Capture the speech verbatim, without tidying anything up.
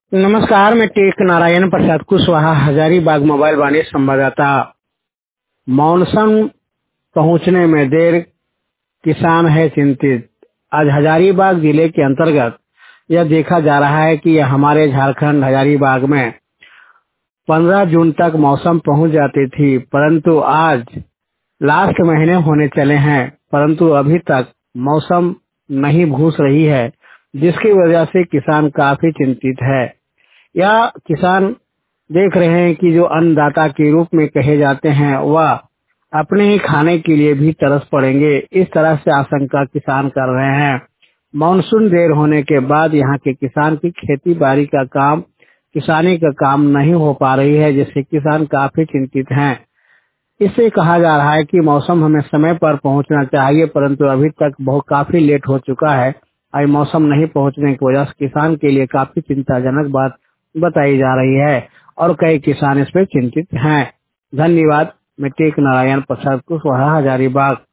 नमस्कार, मैं टेक नारायण प्रसाद कुशवाहा, हजारीबाग मोबाइल वाणी संवाददाता। मानसून पहुंचने में देर, किसान है चिंतित। आज हजारीबाग जिले के अंतर्गत यह देखा जा रहा है कि हमारे झारखंड हजारीबाग में पंद्रह जून तक मौसम पहुंच जाती थी, परंतु आज लास्ट महीने होने चले हैं, परंतु अभी तक मौसम नहीं घुस रही है, जिसकी वजह से किसान काफी चिंतित है। या किसान देख रहे हैं कि जो अन्नदाता के रूप में कहे जाते हैं वह अपने ही खाने के लिए भी तरस पड़ेंगे, इस तरह से आशंका किसान कर रहे हैं। मानसून देर होने के बाद यहाँ के किसान की खेती बाड़ी का काम किसानी का काम नहीं हो पा रही है, जिससे किसान काफी चिंतित हैं। इससे कहा जा रहा है कि मौसम हमें समय पर पहुंचना चाहिए, परंतु अभी तक बहुत काफी लेट हो चुका है। आज मौसम नहीं पहुंचने की वजह से किसान के लिए काफी चिंताजनक बात बताई जा रही है और कई किसान इस पर चिंतित हैं। धन्यवाद। मैं टेक नारायण प्रसाद कुशवाहा, हजारीबाग।